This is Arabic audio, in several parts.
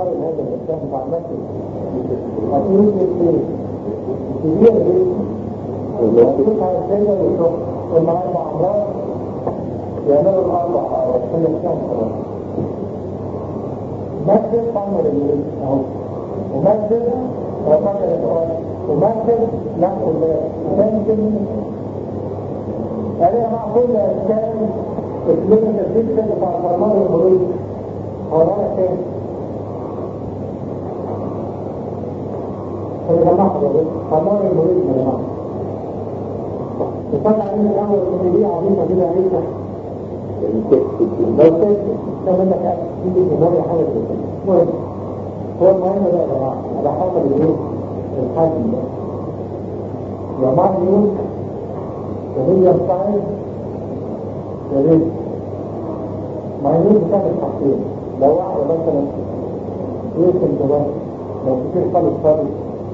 خرج هذا الإنسان مع نفسه أكيد كبير جدا ويشوف على السيدة ويشوف ومعاه أمراض يعملوا الأربع أو الثلاث مثل طعم الإنجليز أهو ومثل وفكر الأول ومثل نفس الثاني عليها معقول أشكال تسليم تسليم كده بتاع الفرمان والمريض هو ده الثاني فإذا محضر فرمان المريض يا جماعة وطلع علينا الأول المريضية عظيمة كده عيشة لو تكتب كمان لك تيجي في مرة حاجة كده المهم هو المهم ده يا جماعة على حسب اليوم الحجم ده يا مع اليوم وهي الصعيد يا ريت مع اليوم بتعمل حاجتين لو واحدة مثلا يمكن كمان لو كتير خالص خالص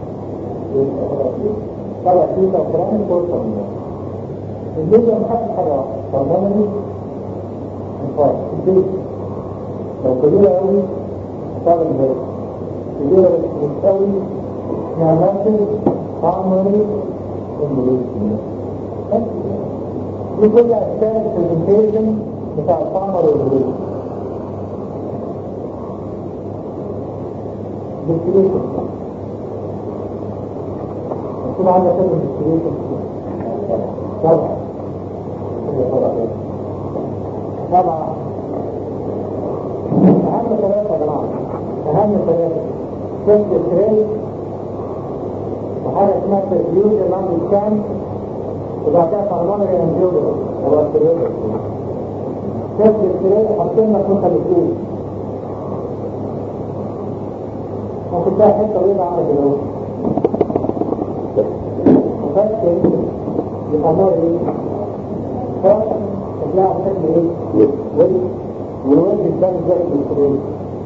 طلع فيه توقران فرصة منه الجزء محدد حاجة فرمانة انفاق البيت لو كبيرة قوي طبعا البيت كبيرة بس قوي نعماتي طعمري المريض دي كل أشكال البرزنتيشن بتاع الطعمر والمريض بالكريشن يكون عندك كل بالكريشن طبعا طبعا أهم ثلاثة يا جماعة أهم ثلاثة كيف الكريل وحاجة اسمها تسبيوز الأمر الثاني وبعد كده فرمان الانجيوز هو الكريل كيف الكريل حاطين لك نقطة الاثنين ممكن تلاقي حتة طويلة عاملة كده وفات كريل يبقى نار ايه؟ فات تلاقي شكل ايه؟ والوجه الثاني زي الكريم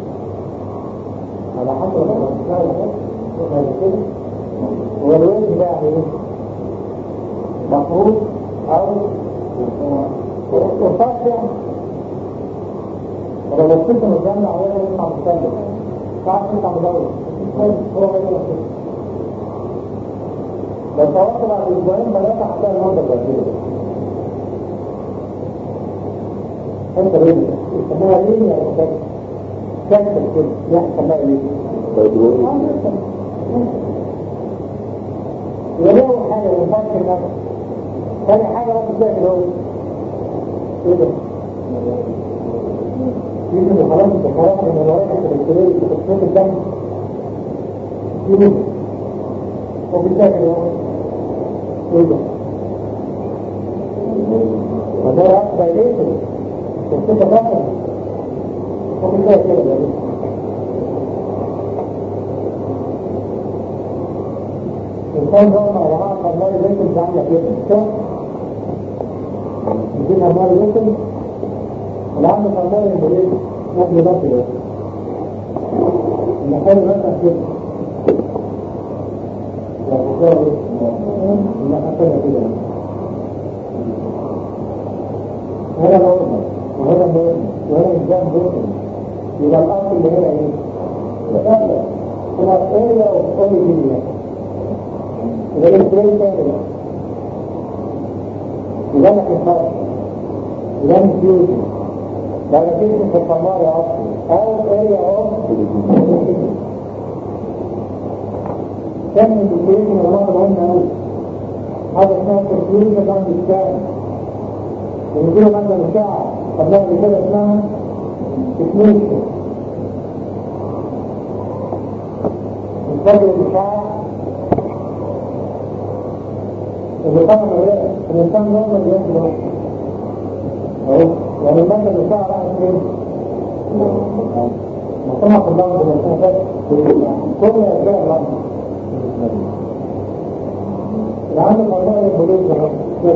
على حسب كده هو الوجه ده يعني ايه؟ مفروض او وفاقع ولو بصيت من الجنة عليها يطلع مستمر تعرف يطلع مدور هو غير كده لو توقع بعد اسبوعين ثلاثة هتلاقي المنظر ده كده انت ليه يسموها ليه يا مكتب كاتب كده يحصل بقى ليه يبقى اول حاجه ينفعش النفس ثاني حاجه بقى تلاقي كده ايه ده يجي خلاص انت خلاص من الورقه الالكترونيه بتتصل الدم يجي وبالتالي كده ايه ده وده رأس بايليتر تبقى فاكر وبالتالي كده يعني الإنسان ده مع جماعة فرماري ليكم تعمل كده صح؟ يجيب فرماري ليكم والعمل فرماري المريض نبني بطي ده المحل مثلا كده وفكرة ايه؟ المحل كده هذا نورمال وهذا نورمال وهذا إنسان نورمال يبقى الأصل اللي هنا ايه؟ الأصل هو area of origin غير الكريم تاني يبقى لك الخاص يبقى لك فيوجن بعد كده في الفرماري أصلي أو area of كان الكريم والله مهم أوي هذا اسمها تكليف عن الإسكان ونجيله مثلا الساعة قبلها بكده اسمها تكليف الفجر الإشعاع اللي طبعا الإنسان نورمال يوم ده أهو يعني مثلا الإشعاع راح فين؟ مصنع في اللحظة الإنسان كل أشياء اللحظة العام القضاء البلوغ ده كده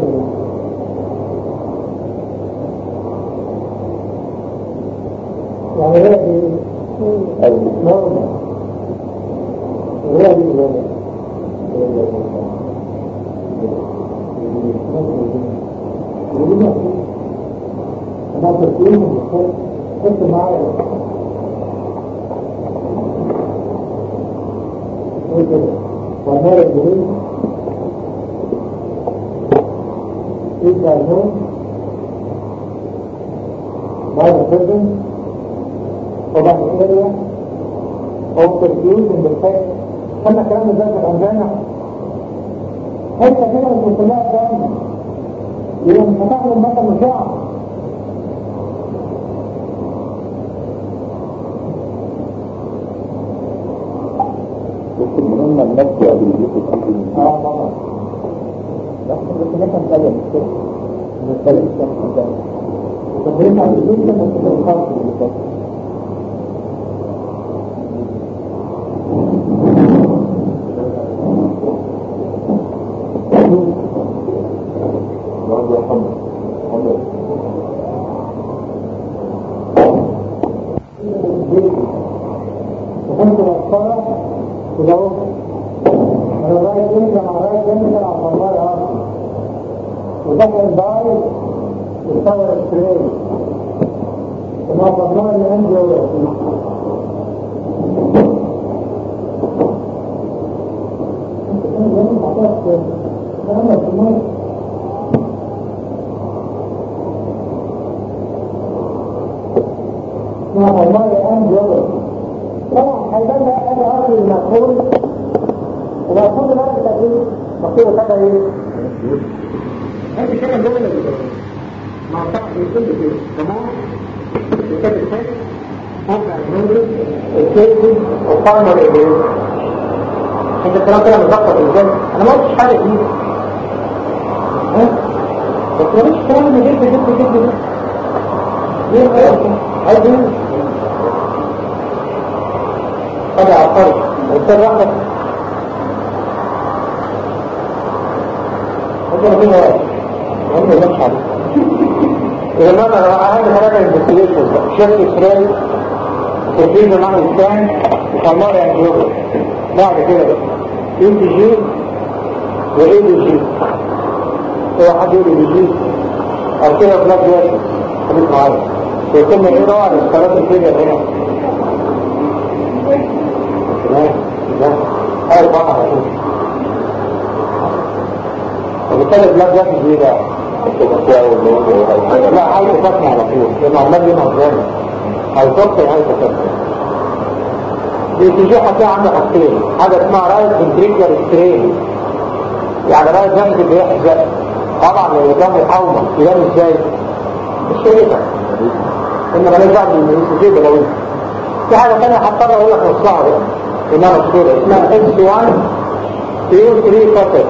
يعني هي دي نورمال وهي دي نورمال أنا تسليم حط معايا كده والنار الجديد is diagnosed by the surgeon of an area of perfusion in the face. خلنا الكلام ده في الأنجانة حتى كده مش مستمعة تاني يبقى مش هتعمل مثلا مشاعر بس المهم النفس بالجسد طبعا بس نفهم تاني كده نتكلم تاني وتبريد عن الجسد بس الخاص بالجسد وكنت بصرة ولو انا رايح يمكن على رايح يمكن على الضمار اخر ودخل البايل وصور السرير وما الضمار اللي عندي هو ما الضمار عندي هو طبعا هيبان بقى انا اصل المسؤول ومسؤول بقى التدريب مسؤول كده ايه؟ انت كده جمله مع طبعا يكون كده تمام؟ كده الفكر ارجع النمر الكيسي والفارمر الجديد انت الكلام كده مظبط ازاي؟ انا ما قلتش حاجه جديده ها؟ بس ماليش كلام اللي جبت ليه عايز ايه؟ هذا عقاري ويصير رحمة هذا فيه واحد وعنده نفس عليه إذا ما أنا أهم ثلاثة انفستيجيشنز شفت إسرائيل تفريد مع الإنسان وطمار ينجوه بعد كده بقى إنتجي وإيدجي هو حد يقول إيدجي أو كده بلاك جاسس خليك معايا ويتم إيه روعة للصلاة الفيديا هنا هاي بقى على طول وبالتالي البلاد جاكس دي بقى لا عايز تفكر على طول لأنه عمال ينهض جامد هيفكر عايز تفكر دي تيجي حتى عنده حاجتين حاجة اسمها رايت فنتريكولار سترين يعني رايت جامد اللي يحزق طبعا لو قدامه حومة يبان ازاي مش شريكة إنما لا يزعب من لو في حاجة ثانية هضطر اقول لك نصها بقى انها مشهورة اسمها S1 U3 pattern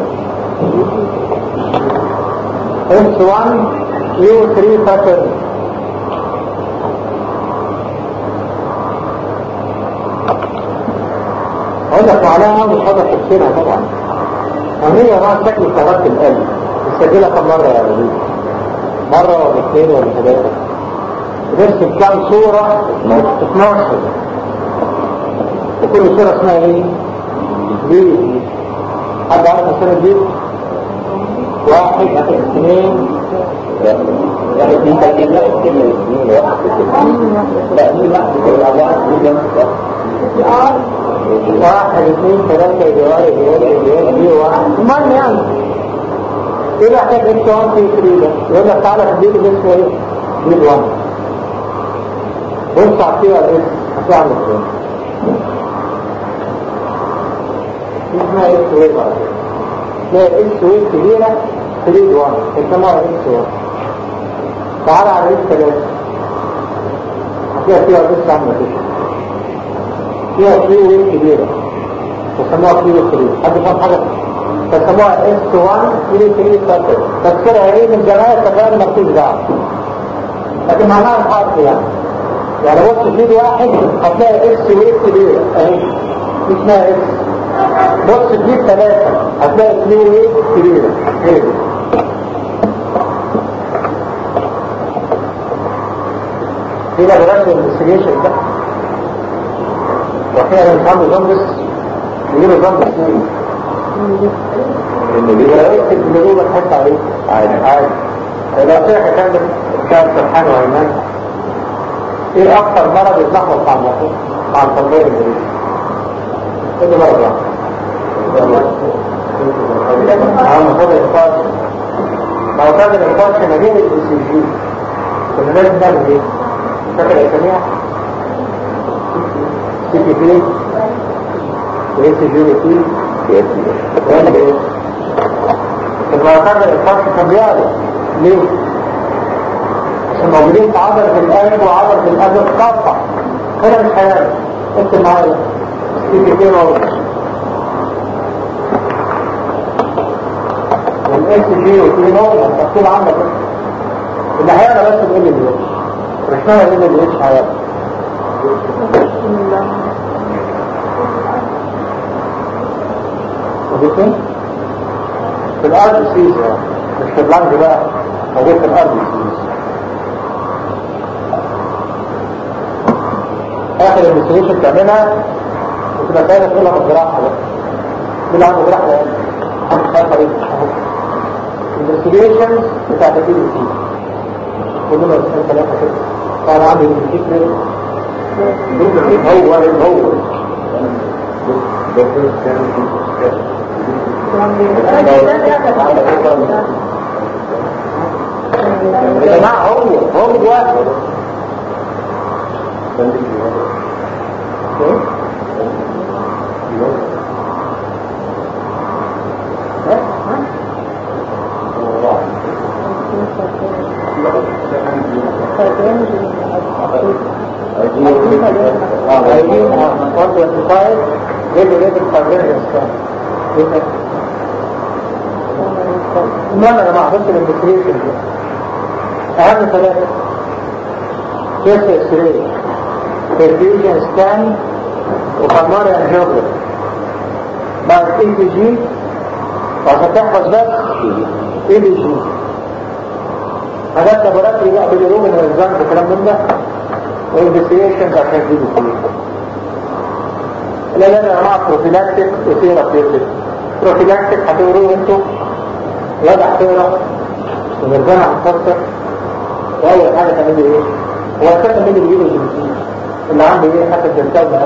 S1 U3 pattern اقول لك معناها مش هقدر تفسيرها طبعا وهي نوع شكل ثبات القلب تسجلها كم مرة يا وليد مرة ولا اثنين ولا ثلاثة ترسم كام صورة 12 وكل صورة اسمها ايه؟ دي حد عارف السنة دي؟ 1 2 يعني دي تجيب لك كلمة 2 لا دي واحد واحد 2 3 دي واحد المهم يعني ايه بقى حاجة انت 1 2 3 ده يقول لك تعالى تديك الاسم ايه؟ دي 1 بص عطيها الاسم هتلاقي عندك ايه؟ اسمها اكس ويف على كده اسمها اكس ويف كبيرة 3 1 اسمها اكس 1 تعالى على اكس 3 هتلاقي فيها بص عاملة كده فيها 3 ويف كبيرة وسموها 3 ويف 3 حد فاهم حاجة؟ فسموها اكس 1 3 3 تفسيرها ايه من جماعة تفاعل مكتوب دعم لكن معناها الحرف يعني بص في واحد هتلاقي اكس ويف كبيرة اهي اسمها اكس بص في 3 هتلاقي 2 ويف كبيرة ايه هنا برسل الانفستيجيشن ده وفيها مش عنده زنبس يجيله زنبس مين اللي هو بتحس عليه عادي لو صحة كان سبحانه وإيمان ايه اكتر مرض يتلخبط مع المخوف مع التنظير الجديد؟ ايه مرض يعني؟ المفروض الفرش لو كان الفرش مدينة السجين كنا لازم نعمل ايه؟ فاكر الاساميع؟ سيتي فين؟ وايه سجين فين؟ وين ايه؟ لو كان الفرش كان بيعرف ليه؟ عشان موجودين في عضلة القلب وعضلة القلب القاطع كده مش هيعرف اكتب معايا سيتي فين وضع والاس جي وتي نورمال مكتوب عندك اللي هيعرف بس بقول لي مش معنى ان اللي مش هيعرف وبيكون في الارض سيز مش في اللانج بقى موجود في الارض سيز اخر الانستيشن تعملها وتبقى كانت تقولها في الجراحه بقى مين عنده جراحه يعني مش عارف ايه investigations بتاعت الدي بي سي كلنا بسان ثلاثة كده طبعا عندي الفكرة هو يا جماعة هو دلوقتي أنا ما أحبش الانتكريشن أهم ثلاثة كيس إكسري perfusion scan وقماري angiography بعد ECG وعشان تحفظ بس ECG هذا لابوراتوري بقى باليروم من الزنك الكلام من ده وانفستيجيشنز عشان تجيبوا فيه لا يا جماعه بروفيلاكتيك وثيرابيوتيك بروفيلاكتيك هتقولوا انتوا وضع تقرا ونرجع نفكر واول حاجه تعملوا ايه؟ هو اساسا مين اللي بيجيب الجنسيه اللي عنده ايه حتى الجنسيه ده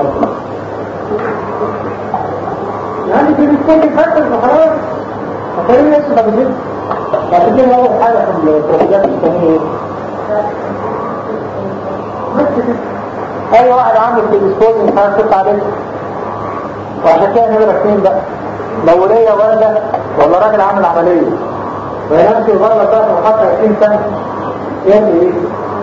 يعني في بيكون بيفكر وخلاص فكرين لسه ده بجد عشان كده اول حاجه في البروفيلاكتيك الثانيه اي واحد عنده الديسبوز مش عارف تطلع عليه وعشان كده نمرة 2 بقى لو ولية ولا راجل عامل عملية وينامسي يغلط بقى في محطة 20 سنة يعمل ايه؟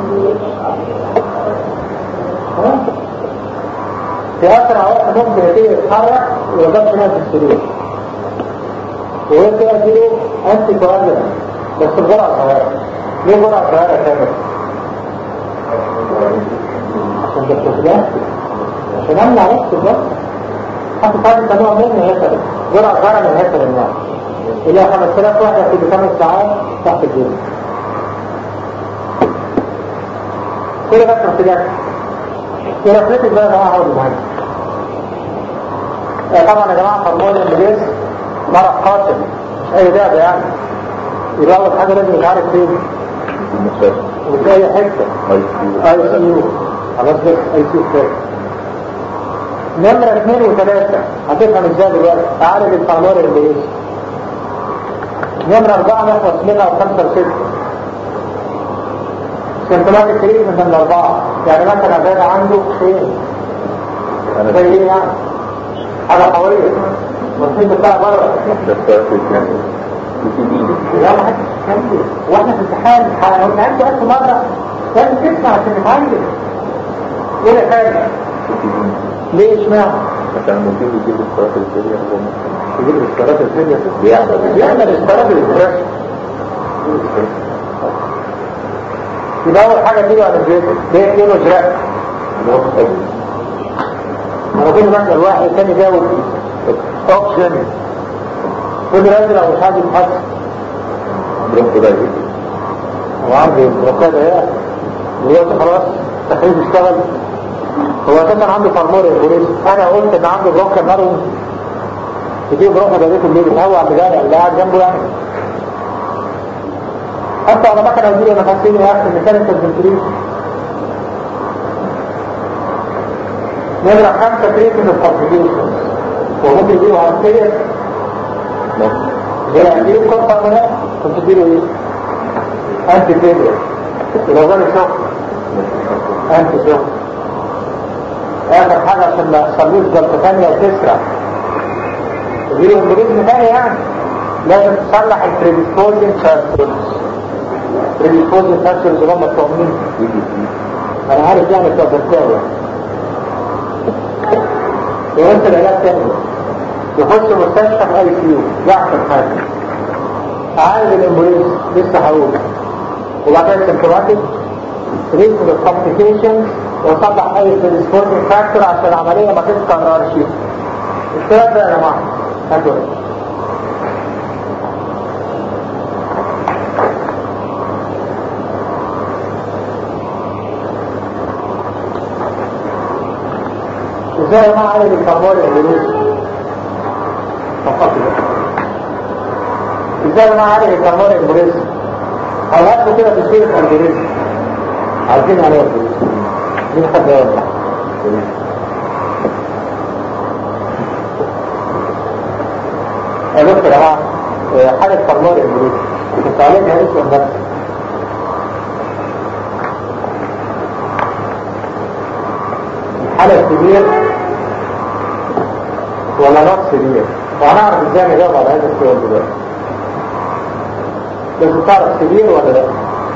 في أسرع وقت ممكن يتيجي يتحرك ويضبط ناس في السرير وغير كده اديله انتي كواجلة بس بجرعة صغيرة ليه جرعة صغيرة كامل؟ عشان بالتفجاه عشان امنع نفسي بس حتى طالب تنوع منه هيكل جرعة صغيرة من هيكل النار إلى 5000 واحدة في 5 ساعات تحت الجنة كل ده تفجاه ثيرابيوتيك بقى يا جماعة هو المهم طبعا يا جماعة هرمون الانجليز مرض قاتل مش أي لعبة يعني يبقى أول حاجة لازم يتعرف فين وفي أي حتة اي سي يو خلاص بس اي سي يو كفاية نمرة 2 و3 هتفهم ازاي دلوقتي اعالج الفعلور الانجليزي نمرة 4 نخلص منها و5 و6 سيمتوماتيك تريتمنت من 4 يعني مثلا زاد عنده خير زي ايه يعني حاجة قوية والخير بتاع بره لا ما حدش يتكلم واحنا في امتحان قلنا عنده 1000 مرة لازم تسمع عشان نتعلم ايه حاجة ليه اشمعنى؟ عشان ممكن يجيب الصلاة الفجرية هو ممكن يجيب الصلاة الفجرية بيعمل الصلاة الفجرية يبقى أول حاجة تيجي على الجيب ليه يجيبه جراء أنا كل مثل الواحد الثاني جاوب أوكسجن كل رجل أو حاجة محسن برونكو ده يجيب وعندي برونكو ده ايه دلوقتي خلاص تخريج اشتغل هو اساسا عنده فارموري البوليس انا قلت ان عنده برونكو نارو تجيب برونكو ده بيته الليل هو عم جارع اللي قاعد جنبه يعني حتى على مكنه الجيل انا حاسين اكثر من كانت الفنتريش نمرة 5 تريد من الكومبليكيشن وممكن يجيبوا عملية يعني ايه كنت عملها؟ كنت تديله ايه؟ انت فيلير يبقى ظل شغل انت شغل اخر حاجة عشان ما يحصلوش جلطة تانية وتسرع تديله امبوليزم تاني يعني لازم تصلح البريديسبوزين فاكتورز. البريديسبوزين فاكتورز اللي هم بتوع مين؟ انا عارف يعني بتوع بكتيريا وانت العلاج تاني يخش مستشفى في اي كيو يحصل حاجة عالج الامبوليزم لسه هقول وبعدين سيمتوماتيك تريتمنت الكومبليكيشنز وصلح اي بريديسبوزين فاكتور عشان العملية ما تتكررش. الكلام ده يا جماعة هاتوا ازاي ما عالج الكربون الانجليزي فقط ازاي ما عالج الكربون الانجليزي او هاتوا كده في سيرة الانجليزي عارفين عليه الانجليزي مين حد يوضح يا دكتور يا جماعه حالة الكربون الانجليزي كنت عليها اسم نفسي الحالة الكبير ولا نقص كبير وهنعرف ازاي نجاوب على هذا السؤال دلوقتي. بس تعرف كبير ولا لا؟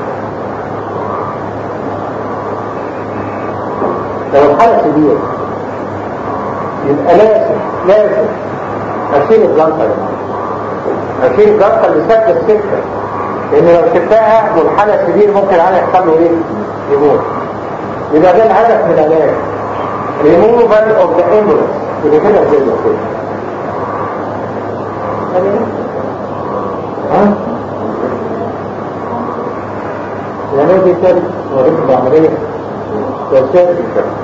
لو الحالة كبير يبقى لازم اشيل الجلطة اشيل الجلطة اللي سد السكة لان لو شلتها والحالة كبير ممكن عليها يحصل له ايه؟ يموت. يبقى ده الهدف من العلاج removal of the embolus يبقى كده زي كده ها؟ يعني ايه دي ثالث وريك بعملية وثالث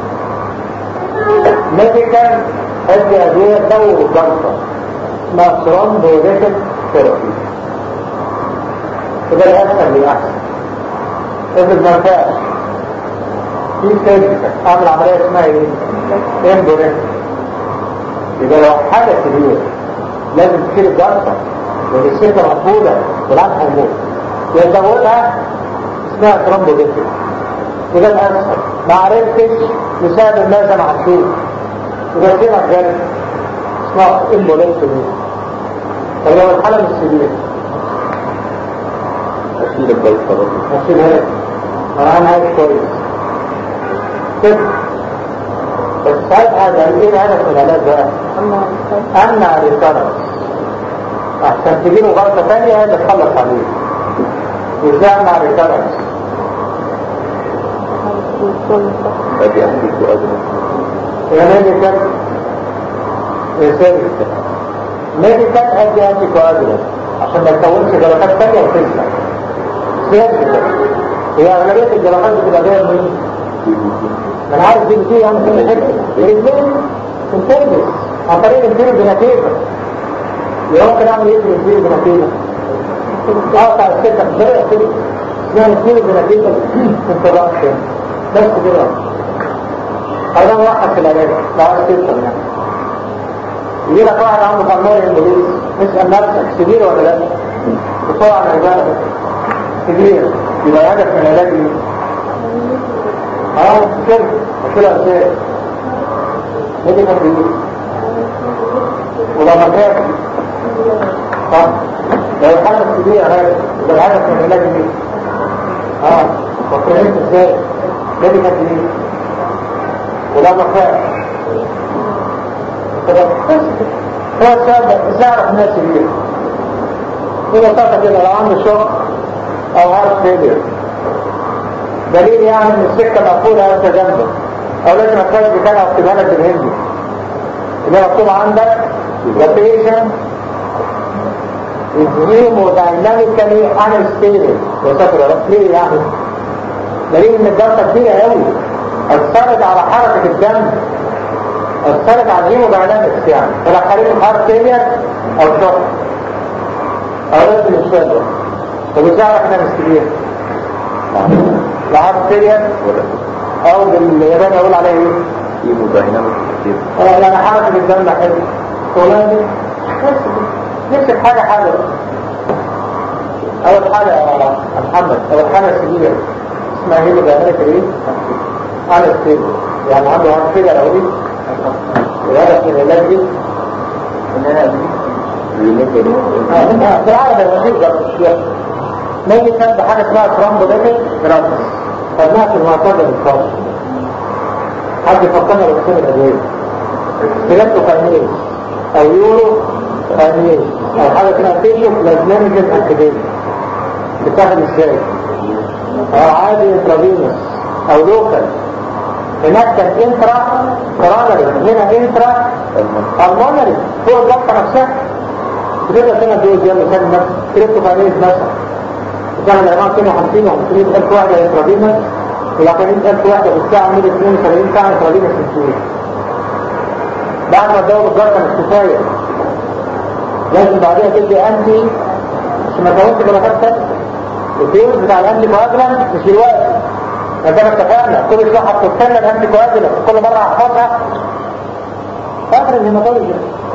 ميديكال ادي ادوية تدور الجلطة اسمها ثرومبوليتيك ثيرابي وده الاسهل للاحسن افرض ما ينفعش في سيرجيكال اعمل عملية اسمها ايه؟ امبوليتيك. يبقى لو حاجة كبيرة لازم تشيل الجلطة لان السكة مقفولة والعين هيموت يزودها اسمها ثرومبوليتيك وده الاسهل. ما عرفتش بسبب الماذا معشوق وده كده غير اسمها امبوليتيك. طب لو الحالة مش كبيرة اشيل الجلطة برضه اشيلها انا عايز كويس كده بس ساعتها ده ايه الهدف من العلاج بقى؟ امنع ريكارنس عشان تجيله غلطة ثانية هي اللي تخلص عليه. وازاي امنع ريكارنس؟ ادي احكي سؤال ميديكال ميديكال ادي انتي كواجولانت عشان ما تكونش جلطات ثانية وتسلع. سيرجيكال هي اغلبية الجلطات بتبقى جاية منين؟ انا عارف دي بتيجي يعني كل حته رجلين تنتربس عن طريق الانتيرو بناتيفا. يمكن اعمل ايه في الانتيرو بناتيفا؟ اقطع السكه بطريقه كده اسمها الانتيرو بناتيفا انتراكشن بس كده. هذا واحد في العلاج لو عايز تفهم يعني. يجي لك واحد عنده قرنيه امبوليز اسال نفسك كبير ولا لا؟ بسرعه العباره كبير يبقى الهدف من العلاج ايه؟ كده كده ازاي نيجي نبدأ ولما كان صح لو الحالة الكبيرة هاي يبقى الهدف من العلاج ايه؟ فكرت ازاي نيجي نبدأ ولما كان كده هو السبب ازاي اعرف الناس كبيرة هو طاقة كده لو عنده شغل او هارت فيلير دليل يعني ان السكة مقفولة انت جنبه او لازم اتفاجئ بكان اكتبها لك بالهندي اللي مكتوب عندك the patient is hemodynamically unstable وسافر يا رب ليه يعني؟ دليل ان الجلطة كبيرة قوي اثرت على حركة الدم اثرت على الهيموداينامكس يعني فلا خليته هارت فيلير او شوك او لازم الشلة. طب ازاي اعرف انها مش كبيرة؟ لعب سيريا او باليابان اقول عليه ايه؟ هيموداينامكس كتير يعني حركة الدم حلو فلاني نفس حاجة بقى. أول حاجة يا محمد، أول حاجة سبيلة اسمها هي اللي بيعملها ايه؟ على السبيل، يعني عنده عن كده الأولي الهدف من العلاج دي إن أنا بالعربة المشير ده بالشيء نيجي كان بحاجة اسمها ترامبوليتك درامز خدناها في المعتادة بالفرش. حد يفكرنا بالكلمة الأدوية سيلاتو كارنيز أو يورو كارنيز أو حاجة اسمها تيشو بلازمينيجن أكاديمي بتاخد ازاي؟ عادي انترافينوس أو لوكال. هناك كان انترا كرانري، هنا انترا المونري فوق الضغطة نفسها. بتبقى سنة دوز يلا سنة نفس سيلاتو كارنيز مثلا كان الإمام 250 و500 ألف واحدة انترافينوس و40 ألف واحدة بالساعة من 72 ساعة انترافينوس سنسوري. بعد ما تدور الجرة مش كفاية لازم بعدها تدي أنتي عشان ما تقولش جلطات تانية. الديوز بتاع الأنتي كواجلان مش دلوقتي عندما اتفقنا كل شوية هتستنى الأنتي كواجلان كل مرة هحفظها فاكر الهيماتولوجي.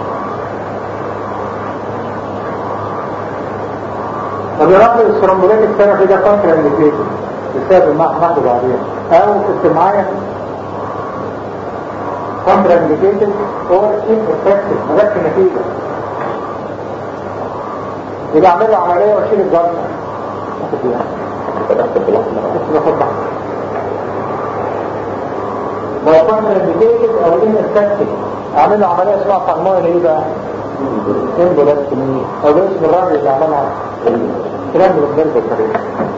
فبيرغم السرمبولات السنة في ده كونترا انديكيشن بسبب المحض بعدين أو كنت معايا كونترا انديكيشن اور انفكتيف ما جاتش نتيجة يبقى اعمل له عملية واشيل الجرح. لو كونترا انديكيشن او انفكتيف اعمل له عملية اسمها قرموية ايه بقى؟ امبولاستومي او باسم الراجل اللي عملها كلام بالنسبة للطريقة.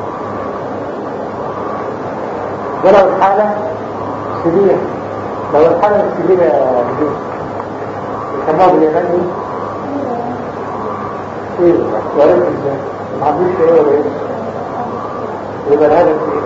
ده لو الحالة سبيلة، لو الحالة السبيلة بدون يسموها بالياباني ايه بقى؟ ورد ازاي؟ ما عندوش ايه ولا ايه؟ يبقى الهدف ايه؟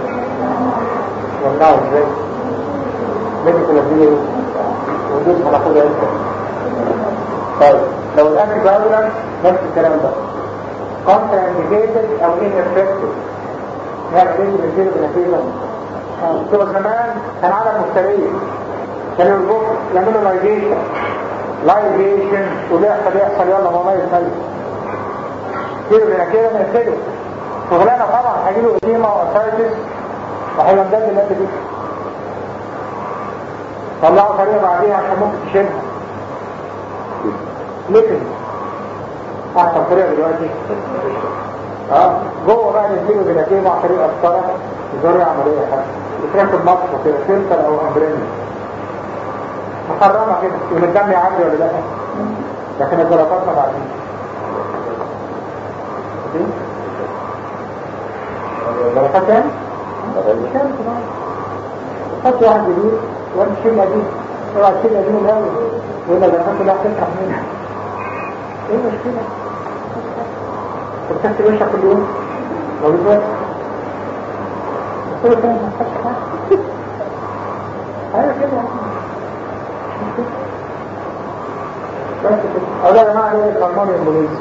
يمنعه ازاي؟ ميديكال ابيليتي ودوس هناخدها امتى؟ طيب لو الأكل بأولا نفس الكلام ده كونترا انديكيتد او انفكتيف نعمل ايه بنزيله بنتيجة بتوع زمان كان عدد مختلفين كانوا يعملوا لايجيشن وبيحصل يلا مميز ميت كيلو بنتيجة بنتيجة شغلانة طبعا هيجيله اديمة واسايتس وهيبقى مدد المادة دي طلعوا طريقة بعديها عشان ممكن تشيلها لكن احسن طريقة دلوقتي جوه بقى نزيله بنتيجة مع طريقة الطرف زرع عملية حاجة يتركب مصفى كده فلتر او امبريني محرمة كده يوم الدم يعدي ولا لا لكن الجلطات ما بعدين الجلطات كام؟ كام كمان حط واحد جديد واحد شيل قديم اوعى تشيل قديم الاول ولا الجلطات كلها هتفتح منها ايه المشكلة؟ بتغسل وشك كل يوم لو بتوسع كل سنة ما تحطش حاجة ايوه كده بس كده أولا يا جماعة ده القانون الإنجليزي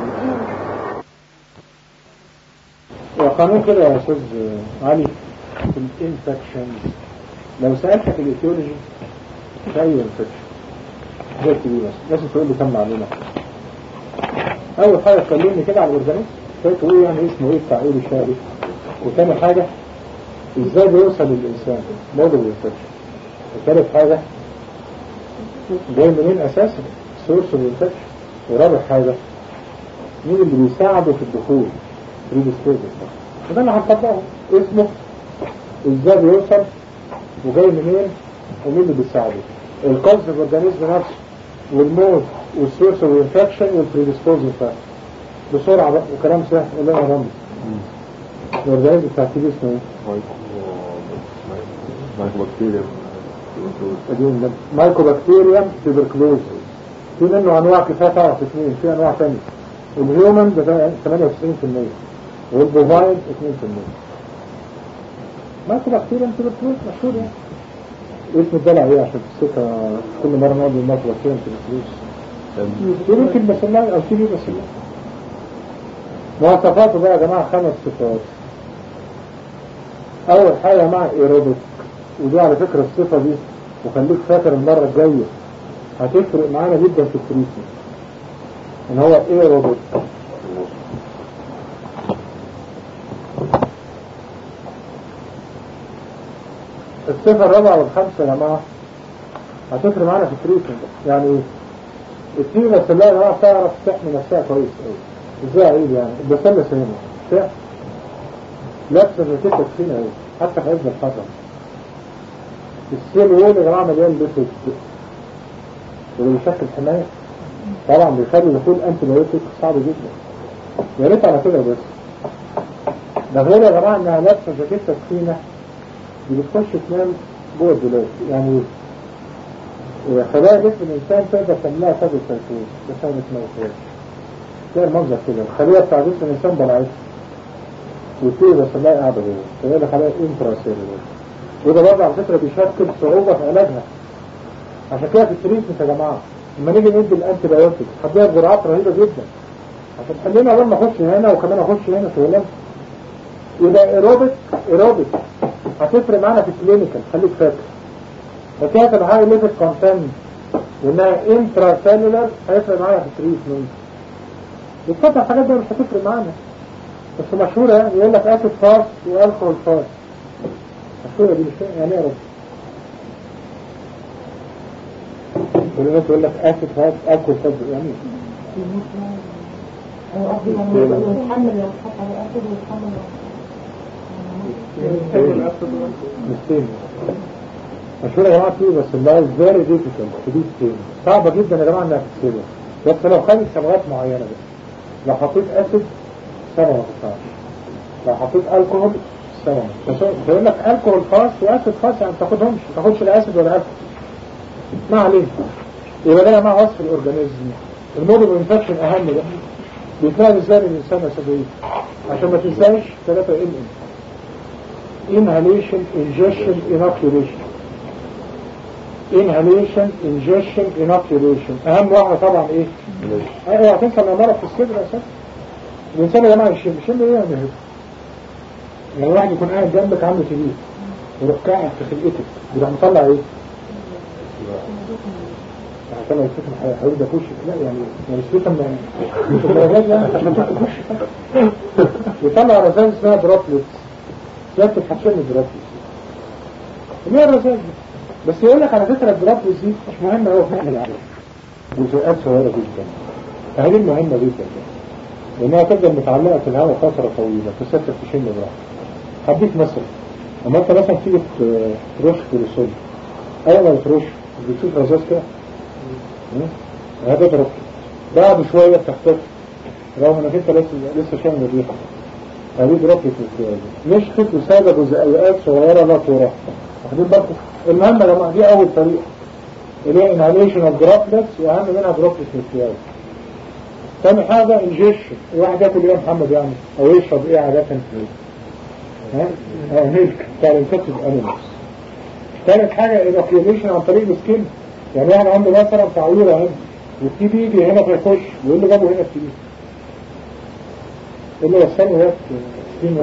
وقانون كده يا أستاذ علي في الانفكشنز لو سألتك الإيتيولوجي في أي انفكشن زي كده بس لازم تقول لي كم معلومة. أول حاجة تكلمني كده على الأورجانيزم تقول يعني اسمه إيه بتاع إيه الشائع وثاني حاجة إزاي بيوصل للإنسان موديل الانفكشن وثالث حاجة جاي منين أساسا سورس الانفكشن ورابع حاجة مين اللي بيساعده في الدخول وده اللي هنطبقه اسمه ازاي بيوصل وجاي منين ومين اللي بيساعده الكوز الاورجانيزم نفسه والمود والسورس والانفكشن والبريديسبوزنج فاكتور بسرعة بقى وكلام سهل ولا انا رمز الاورجانيزم بتاع التيبي اسمه ايه؟ مايكوبكتيريا تيبركلوز في منه انواع كفاية تعرف اثنين في انواع ثانيه الهيومن ده 98% والبوفاين 2% مايكوبكتيريا تيبركلوز مشهور يعني اسم الدلع ايه عشان السكة كل مرة نقعد بالمايكوبكتيريا تيبركلوز يمكن بس الله او تيبي بس الله مواصفاته بقى يا جماعة 5 صفات. اول حاجة مع ايروبيك ودي على فكرة الصفة دي وخليك فاكر المرة الجاية هتفرق معانا جدا في التريتمنت ان هو ايروبيك. الصفة الرابعة والخامسة يا جماعة هتفرق معانا في التريتمنت. يعني التيم بس اللي يا جماعة تعرف تحمي نفسها كويس قوي. ازاي عيد يعني البسلة سينما بتاع لابسة جاكيتة فينا قوي حتى في عز الحر. السيل وول يا جماعة مليان بيسد واللي بيشكل حماية طبعا بيخلي دخول انتي بايوتيك صعب جدا. يا ريت على كده بس ده غير يا جماعة انها لابسة جاكيتة فينا دي بتخش تنام جوه الدولاب. يعني خلايا جسم الإنسان تقدر تعملها تابل سيكون بس هي بتموتهاش. تلاقي المنظر كده الخلية بتاع جسم الإنسان ضلعت وتلاقي بس الله قاعدة جوه تلاقي لها خلايا انتراسيلولار وده برضه على فكرة بيشكل صعوبة في علاجها. عشان كده في التريتمنت يا جماعة لما نيجي ندي الأنتي بايوتيك هتلاقي بجرعات رهيبة جدا عشان تخلينا لما أخش هنا وكمان أخش هنا شغلانة. يبقى ايروبيك هتفرق معانا في الكلينيكال. خليك فاكر فكانت الهاي ليفل كونتنت وانها انترا سيلولار هيفرق معانا في التريتمنت. بتفتح الحاجات دي مش هتفرق معانا بس مشهورة يعني يقول لك اسيد فاست والكحول فاست. مشهورة دي مش يعني ايه يا رب كل يقول لك اسيد فاست الكحول فاست يعني يتحمل لو حط على اسيد ويتحمل مستين. مشهورة يا جماعة فيه بس اللي هو فيري ديفيكالت شديد تاني صعبة جدا يا جماعة انها تكسبها بس لو خدت صبغات معينة بس. لو حطيت اسيد صبغة ما تنفعش. لو حطيت الكحول صبغة بيقول لك الكحول خاص واسيد خاص يعني ما تاخدش الاسيد ولا الكحول ما عليه. يبقى ده يا جماعة وصف الاورجانيزم. الموديل انفكشن اهم ده بيتنقل ازاي للانسان يا سيدي عشان ما تنساش 3 inhalation ingestion inoculation. inhalation ingestion inoculation اهم واحدة طبعا ايه؟ ايوه هتنسى ان مرض في الصدر اساسا. الانسان يا جماعة يشم ايه يعني هيك يعني واحد يكون قاعد جنبك عنده تبيه ويروح قاعد في خلقتك يروح مطلع ايه؟ يعني طلع يفتح حبيب ده كوشك لا يعني مش فيه مش الدرجات يعني عشان تفتح كوشك يطلع رسائل اسمها دروبلتس ثلاثة حشام الدروبلتس اللي هي الرسائل دي. بس يقول لك على فكرة الدروبلتس دي مش مهمة قوي في نعمل عليها جزيئات صغيرة جدا. هذه مهمة جدا لأنها تفضل متعلقة في الهواء فترة طويلة تسكت تشم براحة. هديك مثلا لما انت مثلا تيجي ترش كوريسول اول ما ترش بتشوف رذاذ كده هذا دروبلت بعد شوية بتختفي رغم انك انت لسه شامل الريحة. هذه دروبلت مش خط وسادة جزيئات صغيرة لا ترى. واخدين بالكم المهم يا جماعة دي اول طريقة اللي هي inhalation of droplets واهم منها droplets ميكياج. ثاني حاجة ingestion الواحد ياكل ايه يا محمد يعني او يشرب ايه عادة في ميلك بتاع الانفكتد انيمالز. ثالث حاجة inoculation عن طريق السكين. يعني واحد عنده مثلا تعويرة هنا والتي بي يجي هنا فيخش ويقول له جابوا هنا التي بي يقول له وصلوا هيك سكين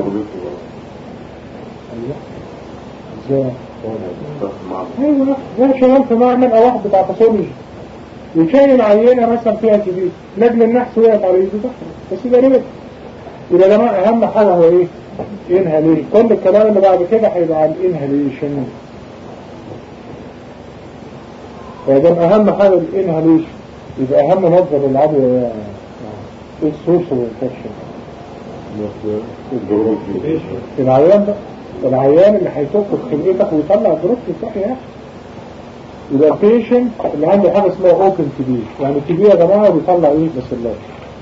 ازاي ايوه ده شغال في معمل او واحد بتاع باثولوجي وشايل عينة مثلا فيها تي بي لاجل النحس وقعت على يده بس ده ريبت. يبقى يا جماعه اهم حاجه هو ايه؟ انهاليشن. كل الكلام اللي بعد كده هيبقى عن الانهاليشن. فده اهم حاجه الانهاليشن. يبقى اهم مصدر العدوى ايه السورس والانفكشن؟ العيان ده العيان اللي هيتوقف خلقتك ويطلع الدروس الصحي يا اخي. يبقى بيشنت اللي عنده حاجه اسمها اوبن تي بي. يعني التي بي يا جماعه بيطلع ايه؟ بسلات.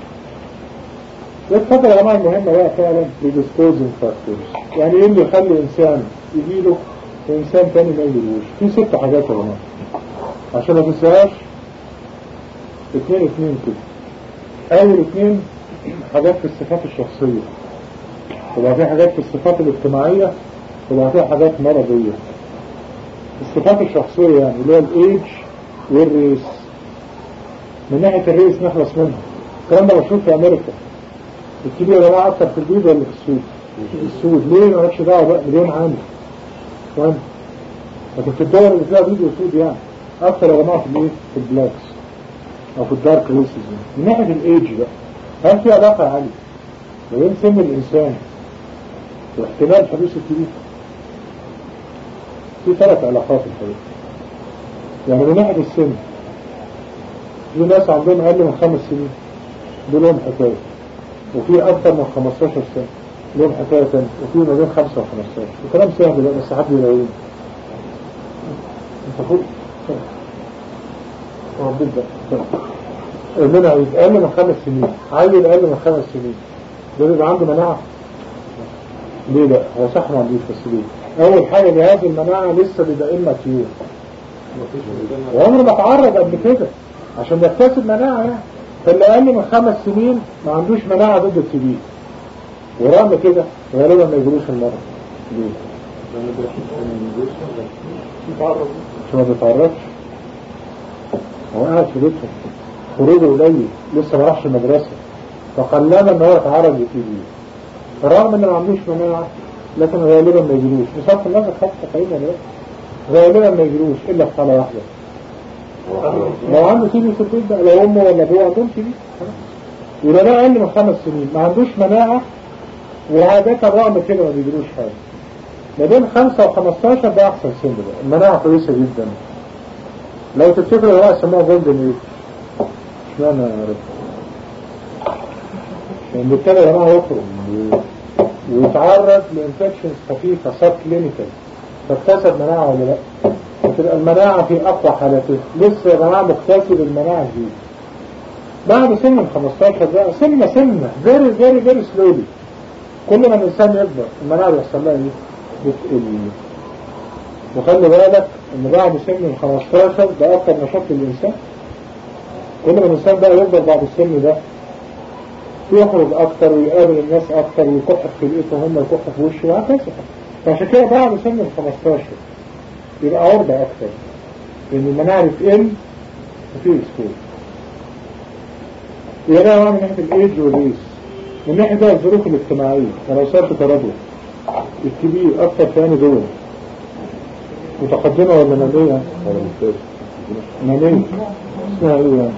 الفترة يا جماعة المهمة بقى فعلا predisposing factors. يعني ايه اللي يخلي انسان يجيله وانسان تاني ما يجيلوش؟ في 6 حاجات يا جماعة عشان ما تنساهاش. 2 كده. اول 2 حاجات في الصفات الشخصية وبعد فيها حاجات في الصفات الاجتماعية وبعد فيها حاجات مرضية. الصفات الشخصية يعني اللي هي الايدج والريس. من ناحية الريس نخلص منها. الكلام ده مشهور في امريكا. الكبير يا جماعة اكتر في البيض ولا في السود؟ السود. ليه؟ ما لكش دعوة بقى مليون عامل فاهم؟ لكن في الدول اللي فيها بيض وسود يعني اكتر يا جماعة في الايه؟ في البلاكس. او في الدارك ريسز. من ناحية الايدج بقى، هل في علاقة عالية بين سن الانسان واحتمال حدوث الكبير؟ في 3 علاقات الحقيقة. يعني من ناحية السن، في ناس عندهم اقل من 5 سنين دول لهم حكاية، وفي اكثر من 15 سنة لهم حكاية تانية، وفي ما بين 5 و15. الكلام سهل بقى بس حد يلاقيه. انت خد ربنا بقى اننا يتقل من 5 سنين، عيل اقل من 5 سنين ده يبقى عنده مناعة. ليه لا؟ هو صح ما عندوش، بس ليه؟ اول حاجة جهاز المناعة لسه بيبقى اماتيور، وعمره ما اتعرض قبل كده عشان يكتسب مناعة يعني. فاللي اقل من 5 سنين ما عندوش مناعة ضد التي بي، ورغم كده غالبا ما يجيلوش المرض. ليه؟ مش ما بيتعرضش، هو قاعد في بيته، خروجه قليل، لسه ما راحش المدرسة، فقلما ان هو يتعرض للتي بي، رغم ان ما عندوش مناعة، لكن غالبا ما يجيلوش. بصرف النظر خاصة تقريبا غالبا ما يجيلوش الا في حالة واحدة، لو عنده تي بي في البيت بقى، لو امه ولا ابوه عندهم تي بي، يبقى ده اقل من 5 سنين ما عندوش مناعة، وعادة رغم كده ما بيجيلوش حاجة. ما بين 5 و15 ده احسن سن بقى، المناعة كويسة جدا. لو تفتكروا هو يسموها جولدن ايج. اشمعنى يا رب؟ يعني بالتالي يا جماعة يخرج ويتعرض لانفكشنز خفيفة سب كلينيكال، فاكتسب مناعة ولا لا؟ فتبقى المناعة في اقوى حالاتها. لسه يا جماعة مكتسب المناعة دي بعد سن ال 15 بقى، سنة فيري فيري فيري سلولي. كل ما الانسان يكبر المناعة بيحصل لها ايه؟ بتقل. وخلي بالك ان بعد سن ال 15 ده اكتر نشاط للانسان. كل ما الانسان بقى يكبر بعد السن ده يخرج اكتر ويقابل الناس اكتر ويكح في خلقته، هم يكحوا في وشه وهكذا. فعشان كده بعد سن ال 15 يبقى عرضة اكتر لان المناعة بتقل وفيه سكول. يبقى ده من ناحية الايدج والريس. من ناحية ده الظروف الاجتماعية، فلو صارت تردد الكبير اكتر ثاني دول متقدمة ولا نامية؟ نامية اسمها ايه يعني؟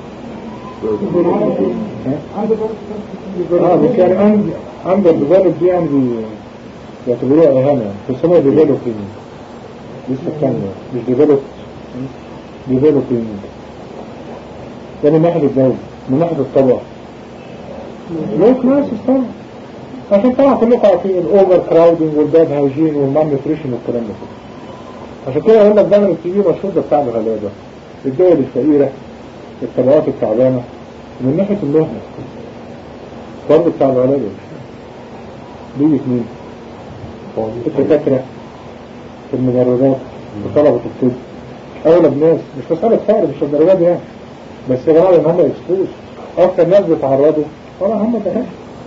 بس يعني عند الديفلوب دي عندي يعتبروها اهانة، بيسموها ديفلوبينج. لسه الثانية مش ديفلوبينج. ده من ناحية الجو، من ناحية الطبع ليه كلاسس طبعا، عشان طبعا كلكم عارفين الاوفر كراودنج والباد هايجين والمان نيوتريشن والكلام ده كله. عشان كده يقول لك دايما التي بي مشهور ده بتاع الغلابة، الدول الفقيرة، الطبقات التعبانة. من ناحية المهنة برضه بتاع الغلابة بيجي 2 الدكاترة في الممرضات في طلبة الطب اغلب ناس مش مسألة فقر مش الدرجات يعني، بس يا جماعة ان هم اكسبوز اكتر ناس بيتعرضوا طبعا هم ده.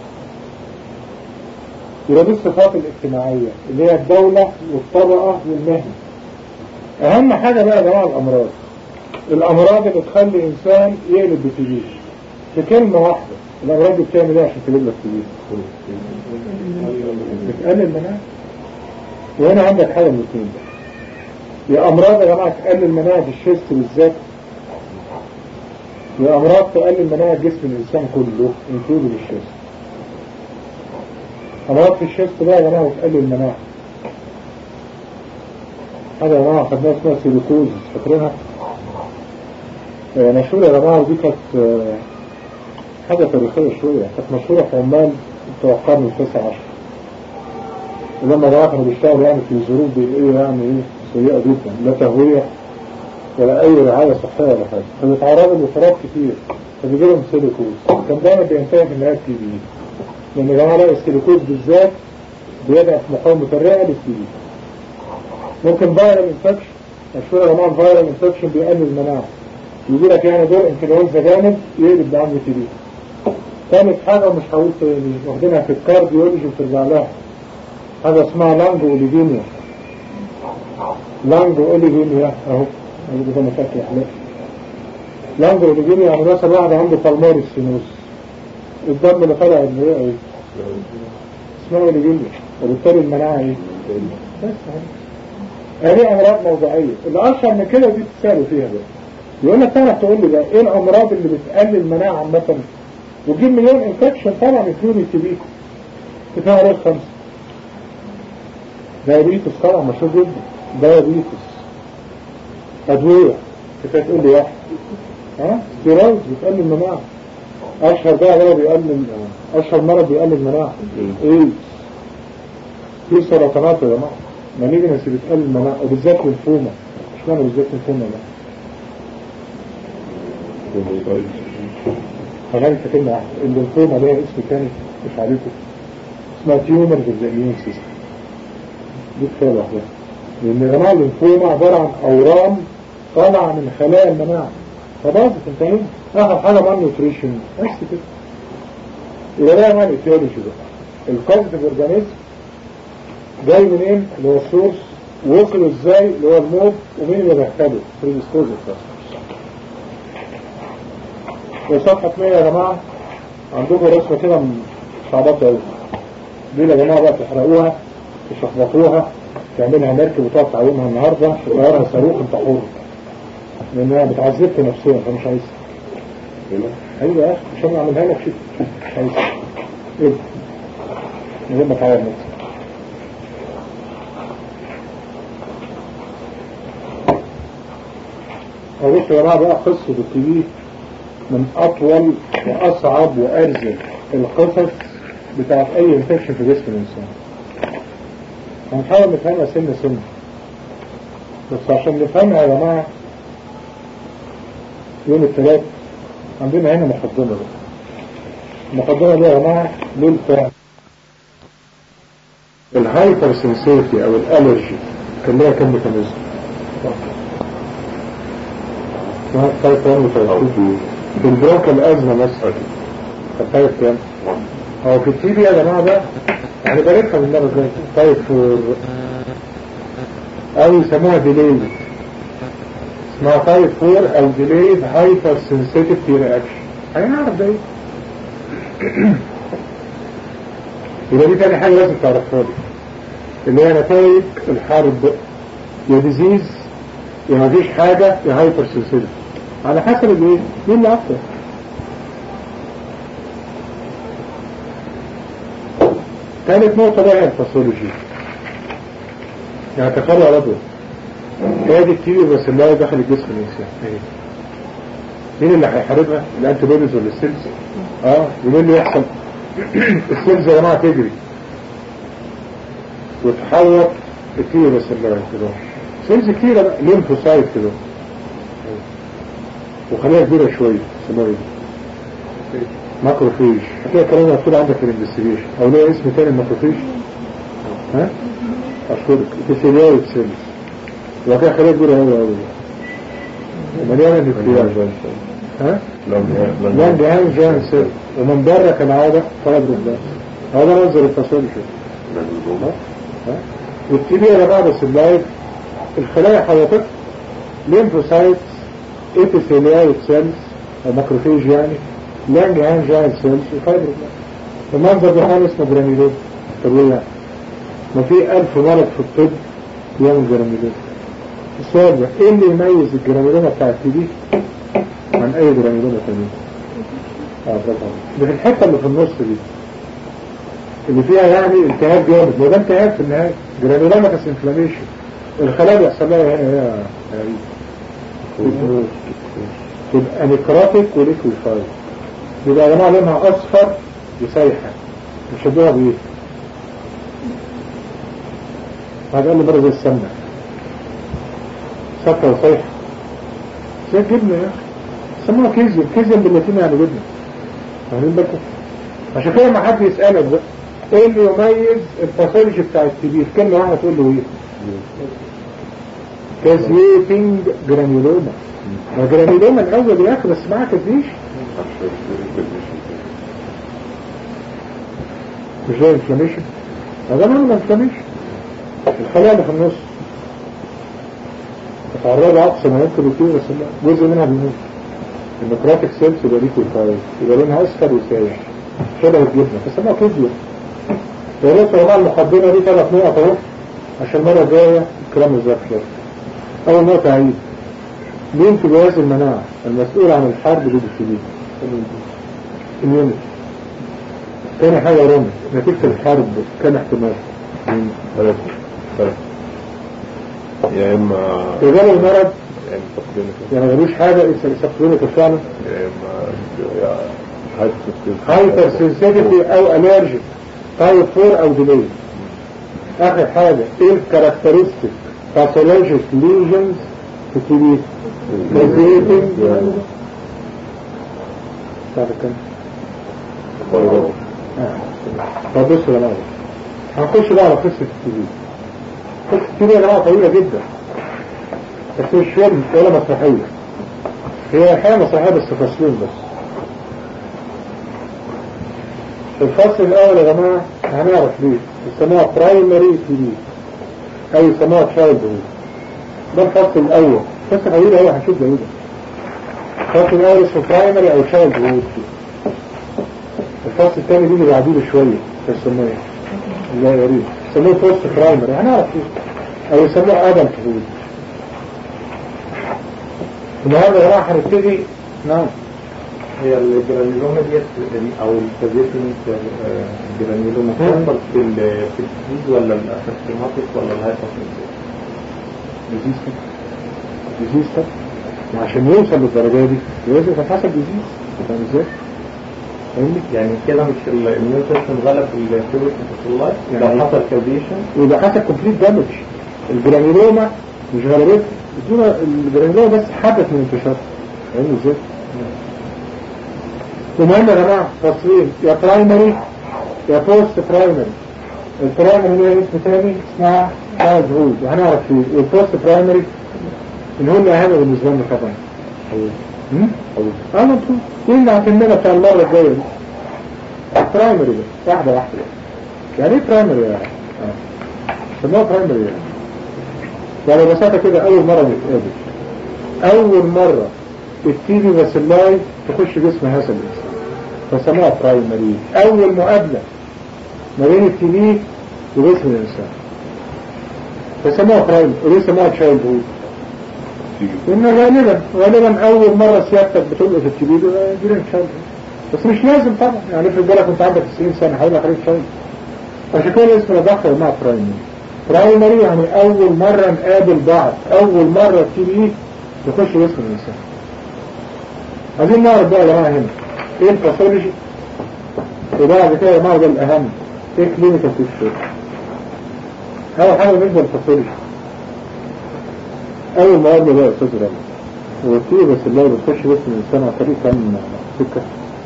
يبقى دي الصفات الاجتماعية اللي هي الدولة والطبقة والمهنة. اهم حاجة بقى يا جماعة الامراض اللي تخلي انسان يقلب بتجيب في كلمة واحدة. الامراض دي بتعمل ايه عشان تقلب لك تجيب؟ بتقلل المناعة. وهنا عندك حاجة من الاثنين، يا امراض يا جماعة تقلل مناعة الشيست بالذات، يا امراض تقلل مناعة جسم الانسان كله انكلودing الشيست. امراض في الشيست بقى يا جماعة تقلل المناعة. هذا يا جماعة خدناها اسمها سيليكوز، فاكرينها؟ مشهورة يا جماعة، ودي كانت حاجة تاريخية شوية، كانت مشهورة في عمان بتوع القرن التاسع عشر، ولما بقى كانوا بيشتغلوا يعني في ظروف بيئية يعني ايه سيئة جدا، لا تهوية ولا أي رعاية صحية ولا حاجة، فبيتعرضوا لإصابات كتير فبيجيلهم سيليكوز. كان دايما بينتهي في النهاية تي بي، لأن يا جماعة السيليكوز بالذات بيضعف مقاومة الرئة للتي بي. ممكن فايرال انفكشن، مشهورة يا جماعة الفايرال انفكشن بيقلل المناعة، يجي لك يعني دور انفلونزا جامد يقلب بعمل تي بي. ثالث حاجة مش هقول تاني، واخدينها في الكارديولوجي وترجع لها، حاجة اسمها لانجو اوليفينيا. لانجو اوليفينيا اهو ده مفاتيح احلام. لانجو اوليفينيا يعني مثلا واحد عنده بالماري سينوس، الدم اللي طالع من الرئة ايه؟ اسمها اوليفينيا، وبالتالي المناعة ايه؟ بس هذه امراض موضعية. اللي اشهر من كده دي تسألوا فيها بقى، يقول لك تعرف تقول لي بقى ايه الامراض اللي بتقلل المناعه عامه وتجيب مليون انفكشن طبعا يكون التي بي كفايه عليه 5. دايابيتس طبعا مشهور جدا، دايابيتس. ادويه كفايه تقول لي واحد. ستيرويد بتقلل المناعه. اشهر بقى بيقلل، اشهر مرض بيقلل المناعه ايه؟ في سرطانات يا جماعه مالجنسي بتقلل المناعه وبالذات للفومه. مش معنى بالذات للفومه لا خلينا كلمة واحدة. الليمفوما ليها اسم تاني مش عليكم، اسمها تيومر في الاميون سيستم. دي كفاية لوحدها، لأن يا جماعة الليمفوما عبارة عن أورام طالعة من خلايا المناعة. فبعض انتهينا آخر حاجة مان نيوتريشن بس كده. يبقى ده مان ايتيولوجي بقى. الكوزيتيف اورجانيزم جاي منين؟ اللي هو السورس، وصلوا ازاي؟ اللي هو الموت، ومين اللي دخله؟ بريديسبوزر وصفحة 100 يا جماعة عندكم رسمة كده صعبات قوي. دي يا جماعة بقى تحرقوها تشخبطوها تعملها مركب وتقعد تعومها النهاردة تغيرها صاروخ انت حر، لأنها بتعذبك نفسيا فمش عايز. ايوه يا اخي مش انا اعملها لك شيء مش عايز. ايه من غير ما تعاير نفسك. بصوا يا جماعة بقى قصة التي من أطول وأصعب وأرزل القصص بتاعت أي انفكشن في جسم الإنسان. هنحاول نفهمها سنة بس عشان نفهمها يا جماعة يوم الثلاث عندنا هنا مقدمة بقى. المقدمة دي يا جماعة للفهم. الهايبر سنسيتي أو الألرجي كان لها كم ميكانيزم؟ طيب في البروكة الأزمة مثلا طيب كام؟ هو في التي بي يا جماعة ده يعني باركها من مرة ازاي طيب أو يسموها ديليد، اسمها تايب 4 أو ديليد هايبر سنسيتيف تي رياكشن. هنعرف ده ايه؟ يبقى دي تاني حاجة لازم تعرفها لي اللي هي نتائج الحرب، يا ديزيز يا مفيش حاجة يا هايبر سنسيتيف على حسب الايه؟ مين اللي أكتر؟ ثالث نقطة بقى الفاسيولوجي. يعني تخيلوا على طول ادي التيبي بس اللي دخل الجسم الإنسان مين اللي هيحاربها؟ الأنتي بوديز ولا السيلز؟ ومين اللي يحصل؟ السيلز يا جماعة تجري وتحوط التيبي بس اللي كده سيلز كتيرة بقى ليمفوسايت كده وخليها كبيرة شوية اسمها ايه؟ ماكروفيج. هتلاقي الكلام مكتوب عندك في الانفستيجيشن او ليه اسم تاني الماكروفيج؟ اشكرك. ابيثيليويد سيلز وكده خليها كبيرة اوي ومليانة نيوكليار. لانج هان جان سيل ومن بره كالعادة فايبروبلاست. هذا منظر الفاسولوجي. والتي بي يا جماعة بس اللايف الخلايا حوطت ليمفوسايتس ابيثيليويد سيلز او ماكروفيج يعني لانج هان جان سيلز وفايبروبلاست. المنظر ده حاجة اسمه جرانيلوم. طب ايه يعني؟ ما في 1000 مرض في الطب بيعمل جرانيلوم. السؤال ده ايه اللي يميز الجرانيلوم بتاع التي بي عن اي جرانيلوم تاني؟ ده في الحتة اللي في النص دي اللي فيها يعني التهاب جامد. ما ده التهاب في النهاية جرانيلوماتس انفلاميشن. الخلايا بيحصل لها هي تبقى نيكراتيك وليكويفايد. يبقى يا جماعة لونها اصفر وسايحة. بيشبهها بايه؟ هذا قال لي مرة زي السمنة سكة وسايحة زي الجبنة يا اخي سموها كيزيوم. كيزيوم باللاتين يعني جبنة. فاهمين بالكم؟ عشان كده ما حد يسألك بقى ايه اللي يميز الفاسولوجي بتاع التبير؟ كلمة واحدة تقول له ايه؟ كازيتنج جرانيولوما. جرانيولوما الاول يا اخي بس معاه كازيش مش زي انفلاميشن. هذا معنى انفلاميشن. الخلايا اللي في النص تتعرض اقصى ما يمكن فيه بس جزء منها بيموت. النكراتيك سيلز يبقى ليكويفايد يبقى لونها اصفر وسايح شبه الجبنة فسموها كيزيوم. يا ريت يا جماعة المقدمة دي 3 نقط اهو عشان المرة الجاية الكلام ازاي. أول نقطة عيد مين في جهاز المناعة المسؤول عن الحرب ضد التي بي؟ اليونت. تاني حاجة رمز نتيجة الحرب كان احتمال ثلاثة يا إما إذا المرض سبكلينيكال يعني ملوش حاجة سبكلينيكال فعلا، يا إما هايبر سنسيتيفي أو أليرجيك تايب 4 أو ديلي. آخر حاجة إيه الكاركترستيك باثولوجيك ليجنز في التي بي؟ طب بصوا يا جماعة هنخش بقى على قصة التي بي. قصة التي بي يا جماعة طويلة جدا بس مش فيلم ولا مسرحية، هي الحقيقة مسرحية بس فصلين بس. الفصل الأول يا جماعة هنعرف ليه يسموها برايمري تي بي أو يسموها تشايلد هود. ده الفصل الأول، الفصل الأول هو هنشوف ده ايه. الفصل الأول اسمه برايمري أو تشايلد هود. الفصل الثاني بيجي بعديه بشوية يسموه لا يريد يسموه بوست برايمري هنعرف ليه، أو يسموه أدلت هود. النهارده يا جماعة هنبتدي. نعم هي الجرانيلوما ديت او الكازيتين الجرانيلوما تحصل في الديزيز ولا الاسيستماتيك ولا الهايبوثيسيس؟ ديزيز وعشان يوصل للدرجة دي لازم تتحسب ديزيز. فاهم ازاي؟ فاهمني؟ يعني كده مش الاميون سيستم غلب الفيروس اللايف لو حصل كازيشن ويبقى حصل كومبليت دامج. الجرانيلوما مش غلبت الجرانيلوما بس حدث من انتشار. فاهمني ازاي؟ المهم يا جماعة فصلين يا برايمري يا بوست برايمري. البرايمري هي اسم تاني اسمها تشايلد هود وهنعرف فيه. والبوست برايمري اللي هو الأهم بالنسبة لنا طبعا. أنا طول ايه اللي هتنمنا بتاع المرة الجاية دي؟ البرايمري ده واحدة واحدة. يعني ايه برايمري يعني؟ سموها برايمري يعني ببساطة كده أول مرة نتقابل، أول مرة التي بي باسيلاي تخش جسم هذا الإنسان فسموها برايمري. أول مقابلة ما بين التي بي وجسم الإنسان فسموها برايمري. وليه سموها تشايلد هود؟ لأن غالبا أول مرة سيادتك بتلقى في التي بي دي تشايلد هود. بس مش لازم طبعا، يعني في بالك كنت عندك 90 سنة هيبقى خليك تشايلد. عشان كده اسمه دخل مع برايمري. برايمري يعني أول مرة نقابل بعض، أول مرة التي بي تخش جسم الإنسان. عايزين نعرف بقى يا جماعة هنا ايه الباثولوجي وبعد كده يا جماعة ده الأهم ايه كلينيكال بيكتشر. أول حاجة بالنسبة للباثولوجي أول ما قبل بقى أستاذ رامي والتي بس اللي بتخش جسم الإنسان عن طريق كام سكة؟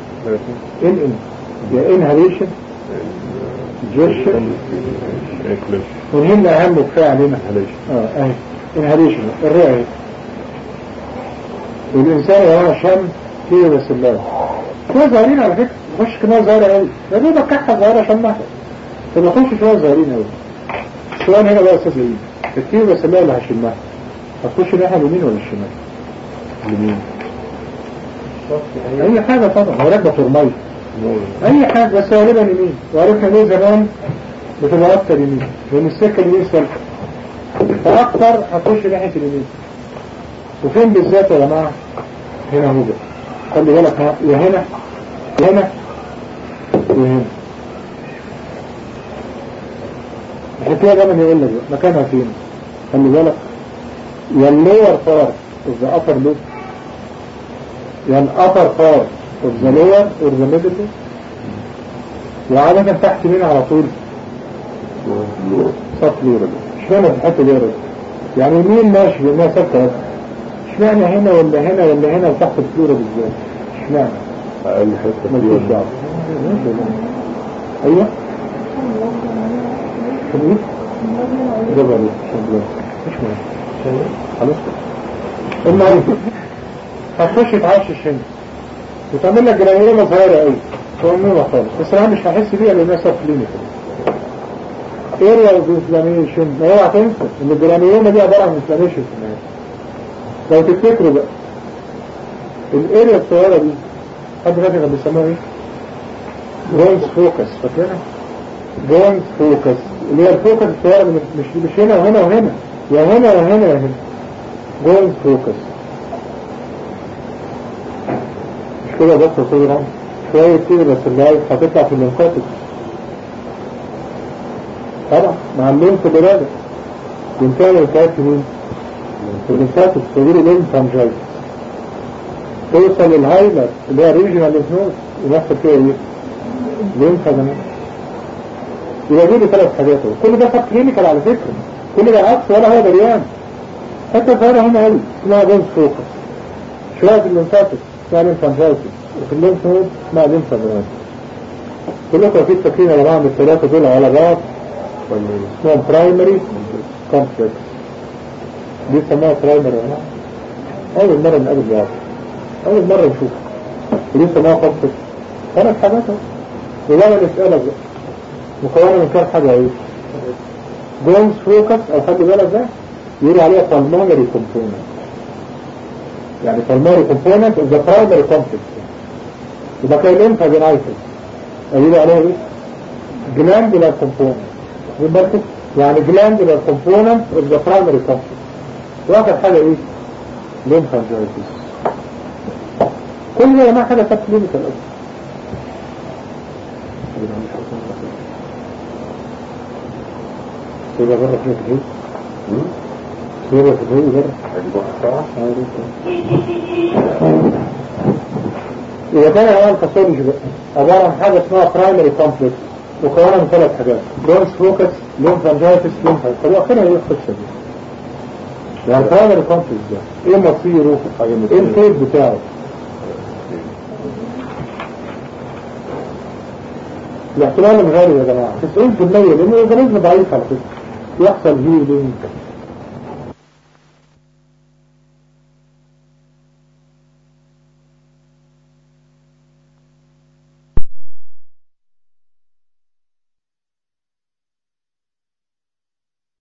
يا انهاليشن جيرشن ومهم أهم وكفاية علينا اهي انهاليشن الرئة. والإنسان يا جماعة شم كده بس الله شوية صغيرين على فكرة مخش كمية صغيرة قوي ده بيبقى كحة صغيرة شمها فبخش شوية صغيرين قوي. السؤال هنا بقى أستاذ إيه الكتير بس الله اللي هشمها هتخش ناحية اليمين ولا الشمال؟ اليمين. أي حاجة طبعا هو راكبة ترمية أي حاجة بس غالبا يمين. وعرفنا ليه زمان بتبقى أكتر يمين لأن السكة اليمين سلكة فأكتر هتخش ناحية اليمين. وفين بالذات يا جماعة؟ هنا هو ده خلي بالك يا هنا وهنا وهنا. عشان كده دايما يقول لك مكانها فين؟ خلي بالك يا اللور بارت اوف ذا upper lip يا الابر بارت اوف ذا lower or the middle lip. وعادة تحت مين على طول؟ سب لورال. اشمعنى في الحته دي يا رجل؟ يعني مين ماشي بانها ثابته؟ اشمعنى هنا ولا هنا ولا هنا وتحت الفلورة بالذات؟ اشمعنى؟ أقل حتة ملكوش دعوة. أيوة؟ شنو؟ جاب عليك شنو؟ مش مهم. خلاص؟ المهم هتخش تعيش الشن وتعمل لك جرانيوما صغيرة قوي صغيرة خالص بس أنا مش هحس بيها لأنها سب كلينيكال. اريا اوف انفلاميشن اوعى تنسى ان الجرانيوما دي عبارة عن انفلاميشن في النهاية. لو تفتكروا بقى الاريا الصغيرة دي حد فاكر كانوا بيسموها ايه؟ جوينت فوكس. فاكرها؟ جوينت فوكس اللي هي الفوكس الصغيرة مش هنا وهنا وهنا يا هنا يا هنا يا هنا. جوينت فوكس كده بس صغيرا شوية كده بس اللي هتطلع في الليمفاتيك طبعا مع الليمف اللي راجع يمكن ينتهي في مين؟ في الليمفاتيك تغير الليمفانجايت توصل للهايلر اللي هي ريجنال ليمفنود يحصل فيها ايه؟ ليمفا زمان يبقى دي 3 حاجات كل ده خط كلينيكال على فكرة كل ده عكس ولا هو دريان حتى ظاهرة هنا قوي اسمها بونس فوكس شوية في الليمفاتيك اسمها ليمفانجايتس وفي الليمفنود اسمها ليمفانجايتس كلكم اكيد فاكرين يا جماعة الثلاثة دول على بعض اسمهم برايمري كومبلكس دي سموها برايمري يا جماعة أول مرة نقابل بعض أول مرة نشوف ودي سموها كومبلكس 3 حاجات ولا نسألك بقى مكونة من كام حاجة ايه جونز فوكس او حد بالك ده يقول عليها pulmonary component يعني pulmonary component of the primary complex يبقى كان lymphadenopathy يقول عليها ايه glandular component يبقى يعني glandular component of the primary complex واخر حاجة ايه lymphangitis كل ده ما حاجة كلينيكال اصلا سيبا برا فيها في الهيد سيبا في الهيد برا إذا كان الآن باثولوجي بقى عبارة عن حاجة اسمها برايمري كومبلكس وكونها من 3 حاجات جونز فوكس ليمفانجايتس ليمفانجايتس طب واخرها ايه القصة دي؟ يعني برايمري كومبلكس ده ايه مصيره؟ ايه الفيد بتاعه؟ الاحتمال الغالي يا جماعة 90% لأنه الأورجانيزم ضعيف على فكرة يحصل هيلينج